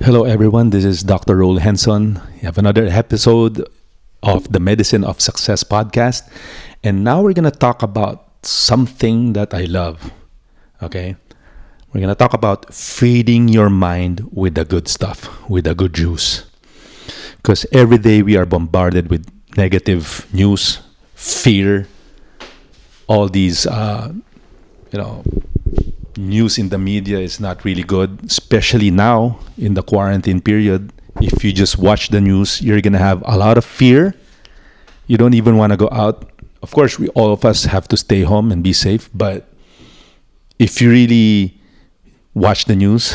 Hello, everyone. This is Dr. Roel Henson. We have another episode of the Medicine of Success podcast. And now we're going to talk about something that I love. Okay? We're going to talk about feeding your mind with the good stuff, with the good juice. Because every day we are bombarded with negative news, fear, all these, news in the media is not really good, especially now in the quarantine period. If you just watch the news, you're going to have a lot of fear. You don't even want to go out. Of course, all of us have to stay home and be safe. But if you really watch the news,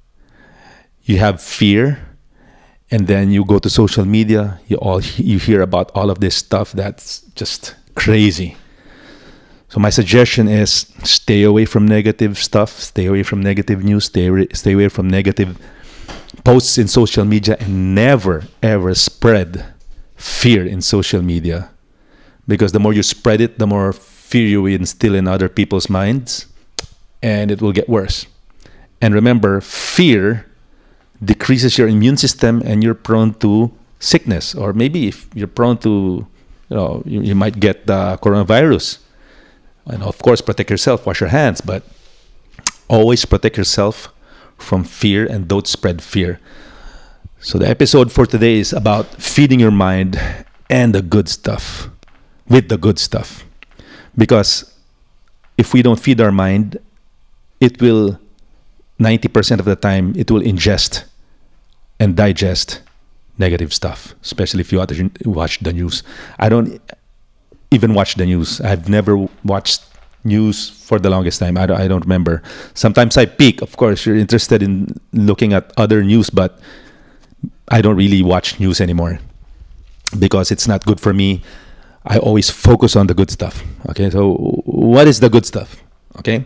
you have fear, and then you go to social media, you hear about all of this stuff that's just crazy. So my suggestion is stay away from negative stuff, stay away from negative news, stay away from negative posts in social media, and never, ever spread fear in social media. Because the more you spread it, the more fear you instill in other people's minds, and it will get worse. And remember, fear decreases your immune system, and you're prone to sickness. Or maybe if you're prone to, you might get the coronavirus. And of course, protect yourself, wash your hands, but always protect yourself from fear and don't spread fear. So the episode for today is about feeding your mind and the good stuff, with the good stuff. Because if we don't feed our mind, it will, 90% of the time, it will ingest and digest negative stuff, especially if you watch the news. I don't even watch the news. I've never watched news for the longest time. I don't remember. Sometimes I peek. Of course, you're interested in looking at other news, but I don't really watch news anymore because it's not good for me. I always focus on the good stuff. Okay, so what is the good stuff? Okay,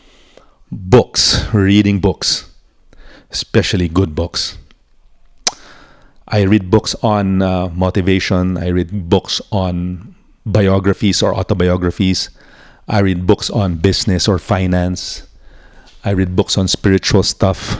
books, reading books, especially good books. I read books on motivation. I read books on biographies or autobiographies. I read books on business or finance. I read books on spiritual stuff.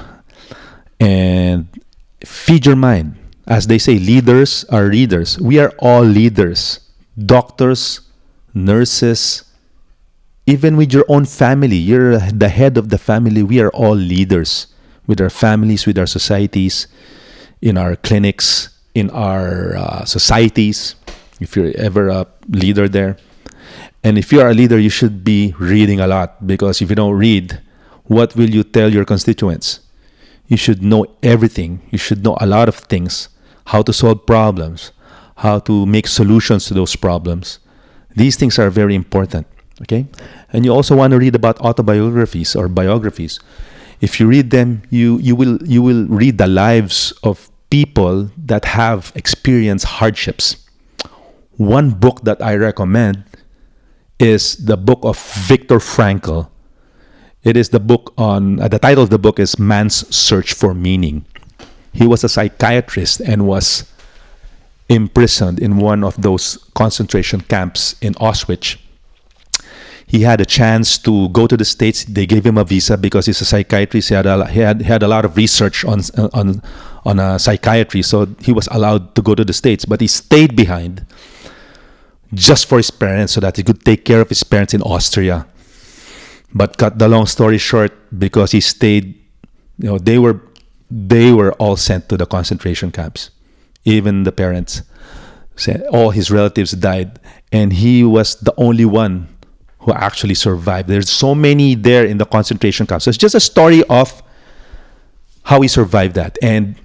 And feed your mind. As they say, leaders are readers. We are all leaders. Doctors, nurses, even with your own family. You're the head of the family. We are all leaders with our families, with our societies, in our clinics, in our societies. If you're ever a leader there. And if you are a leader, you should be reading a lot, because if you don't read, what will you tell your constituents? You should know everything. You should know a lot of things, how to solve problems, how to make solutions to those problems. These things are very important, okay? And you also want to read about autobiographies or biographies. If you read them, you will read the lives of people that have experienced hardships. One book that I recommend is the book of Viktor Frankl. It is the book on, the title of the book is Man's Search for Meaning. He was a psychiatrist and was imprisoned in one of those concentration camps in Auschwitz. He had a chance to go to the States. They gave him a visa because he's a psychiatrist. He had a lot of research on psychiatry, so he was allowed to go to the States. But he stayed behind just for his parents, so that he could take care of his parents in Austria. But cut the long story short, because he stayed, they were all sent to the concentration camps. Even the parents, all his relatives died, and he was the only one who actually survived. There's so many there in the concentration camps. So it's just a story of how he survived that. And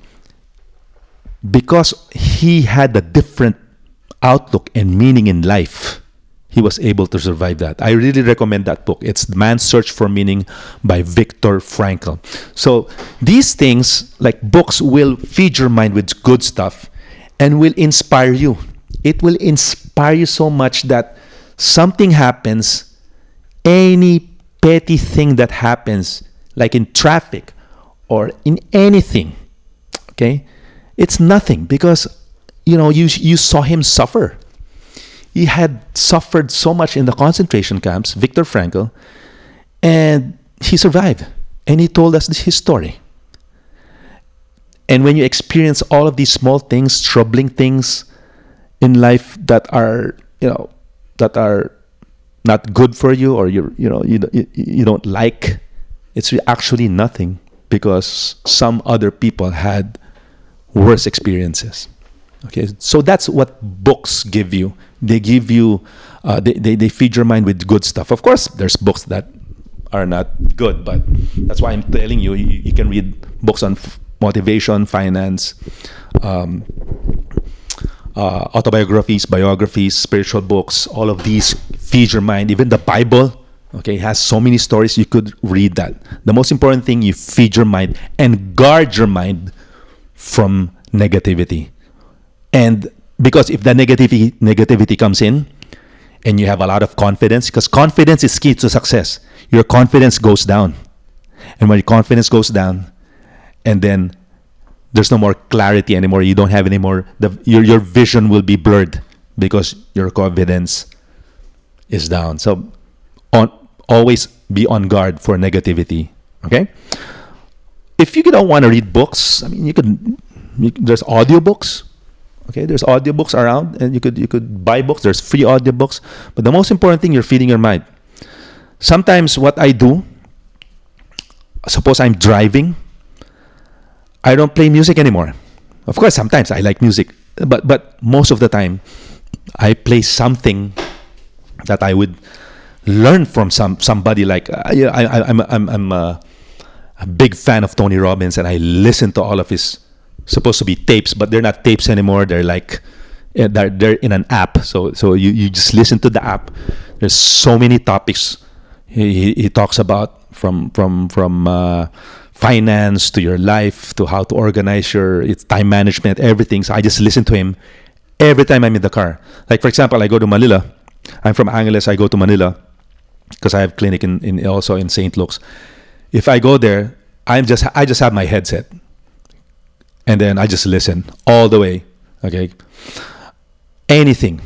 because he had a different outlook and meaning in life, he was able to survive that. I really recommend that book. It's Man's Search for Meaning by Viktor Frankl. So these things, like books, will feed your mind with good stuff and will inspire you. It will inspire you so much that something happens, any petty thing that happens, like in traffic or in anything, okay? It's nothing, because you saw him suffer. He had suffered so much in the concentration camps, Viktor Frankl, and he survived. And he told us his story. And when you experience all of these small things, troubling things in life that are, that are not good for you, or you don't like, it's actually nothing, because some other people had worse experiences. Okay, so that's what books give you. They give you, they feed your mind with good stuff. Of course, there's books that are not good, but that's why I'm telling you, you can read books on motivation, finance, autobiographies, biographies, spiritual books. All of these feed your mind. Even the Bible, okay, has so many stories. You could read that. The most important thing, you feed your mind and guard your mind from negativity. And because if the negativity comes in, and you have a lot of confidence, because confidence is key to success, your confidence goes down. And when your confidence goes down, and then there's no more clarity anymore, you don't have any more, your vision will be blurred because your confidence is down. So always be on guard for negativity. Okay? If you don't want to read books, I mean, there's audiobooks. Okay, there's audiobooks around, and you could buy books. There's free audiobooks. But the most important thing, you're feeding your mind. Sometimes what I do, suppose I'm driving, I don't play music anymore. Of course, sometimes I like music, but most of the time, I play something that I would learn from somebody. Like I'm a big fan of Tony Robbins, and I listen to all of his, supposed to be tapes, but they're not tapes anymore. They're like, they're in an app. So you just listen to the app. There's so many topics he talks about, from finance to your life, to how to organize it's time management, everything. So I just listen to him every time I'm in the car. Like, for example, I go to Manila. I'm from Angeles. I go to Manila because I have clinic in also in St. Luke's. If I go there, I just have my headset. And then I just listen all the way. Okay. Anything.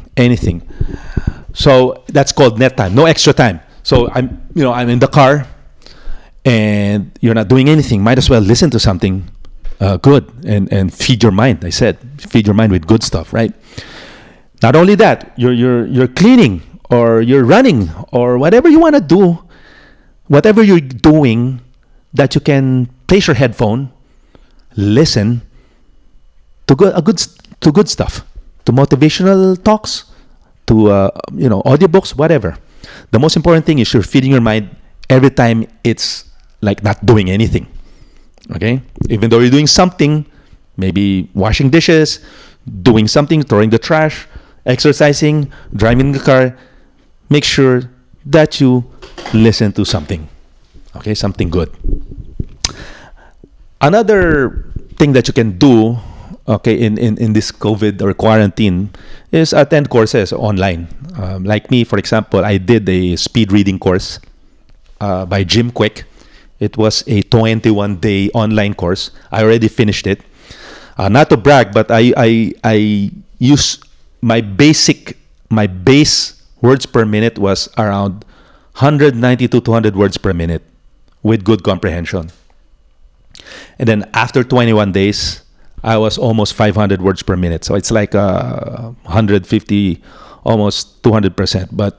So that's called net time. No extra time. So I'm in the car, and you're not doing anything. Might as well listen to something good and feed your mind. I said, feed your mind with good stuff, right? Not only that, you're cleaning, or you're running, or whatever you want to do, whatever you're doing, that you can place your headphone, listen to good stuff, to motivational talks, to audiobooks, whatever. The most important thing is you're feeding your mind every time it's like not doing anything. Okay? Even though you're doing something, maybe washing dishes, doing something, throwing the trash, exercising, driving the car, make sure that you listen to something. Okay? Something good. Another thing that you can do, okay, in this COVID or quarantine, is attend courses online. Like me, for example, I did a speed reading course by Jim Quick. It was a 21-day online course. I already finished it. Not to brag, but I use my base words per minute was around 190 to 200 words per minute with good comprehension. And then after 21 days, I was almost 500 words per minute. So it's like 150, almost 200%. But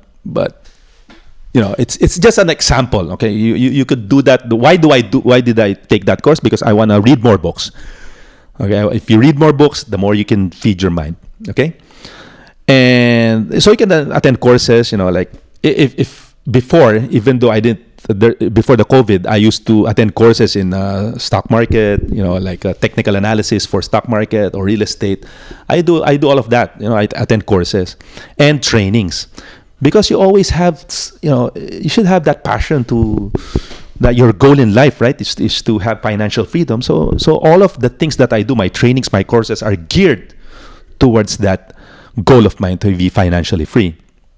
it's just an example. Okay, you could do that. Why did I take that course? Because I want to read more books. Okay, if you read more books, the more you can feed your mind. Okay, and so you can attend courses. Like if before, even though I didn't. Before the COVID, I used to attend courses in stock market, like technical analysis for stock market or real estate. I do all of that. I attend courses and trainings, because you always have, you should have that passion that your goal in life, right, is to have financial freedom. So all of the things that I do, my trainings, my courses, are geared towards that goal of mine, to be financially free.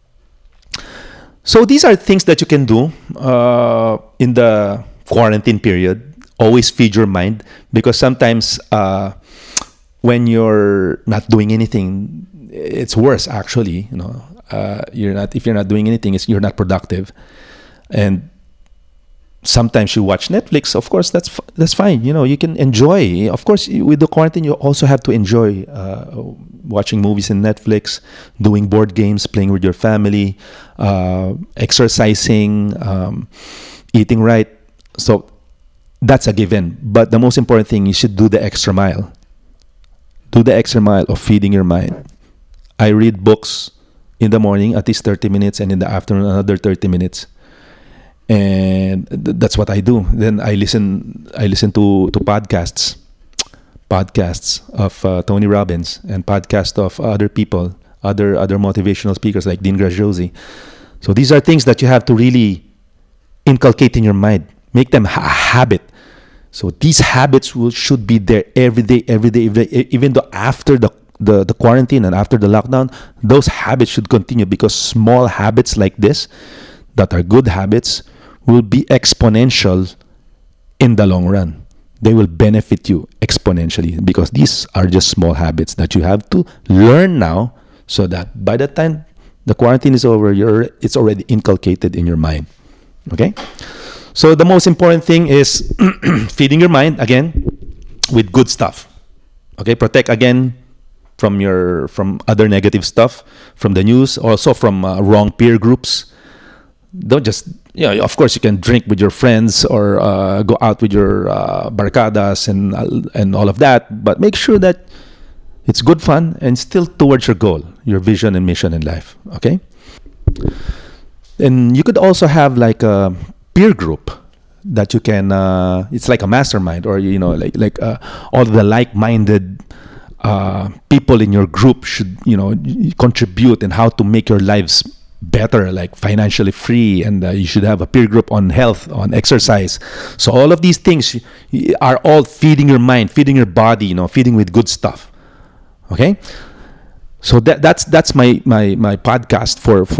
So these are things that you can do in the quarantine period. Always feed your mind, because sometimes when you're not doing anything, it's worse. Actually, if you're not doing anything, you're not productive. And sometimes you watch Netflix. Of course, that's fine. You can enjoy. Of course, with the quarantine, you also have to enjoy watching movies in Netflix, doing board games, playing with your family, exercising, eating right. So that's a given. But the most important thing, you should do the extra mile. Do the extra mile of feeding your mind. I read books in the morning, at least 30 minutes, and in the afternoon, another 30 minutes. And that's what I do. Then I listen to podcasts of Tony Robbins, and podcasts of other people, other motivational speakers like Dean Graziosi. So these are things that you have to really inculcate in your mind, make them a habit. So these habits should be there every day, even though after the quarantine and after the lockdown, those habits should continue, because small habits like this that are good habits will be exponential in the long run. They will benefit you exponentially, because these are just small habits that you have to learn now, so that by the time the quarantine is over, it's already inculcated in your mind. Okay? So the most important thing is feeding your mind again with good stuff. Okay? Protect again from other negative stuff, from the news, also from wrong peer groups. Don't just, of course you can drink with your friends or go out with your barcadas and all of that, but make sure that it's good fun and still towards your goal, your vision and mission in life. Okay? And you could also have like a peer group that you can, it's like a mastermind, or like all the like-minded people in your group should contribute in how to make your lives better, like financially free, and you should have a peer group on health, on exercise. So all of these things are all feeding your mind, feeding your body, feeding with good stuff. Okay, so that's my podcast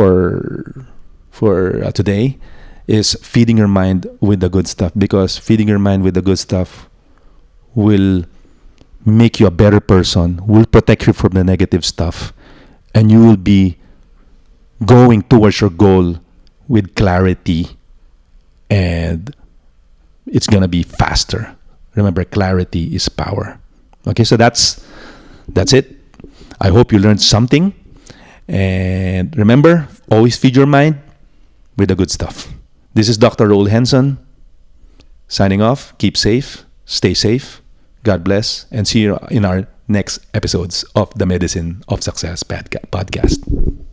for today, is feeding your mind with the good stuff, because feeding your mind with the good stuff will make you a better person, will protect you from the negative stuff, and you will be going towards your goal with clarity, and it's gonna be faster. Remember, clarity is power. Okay, so that's it. I hope you learned something, and remember, always feed your mind with the good stuff. This is Dr. Raul Henson signing off. Keep safe, stay safe, God bless, and see you in our next episodes of the Medicine of Success podcast.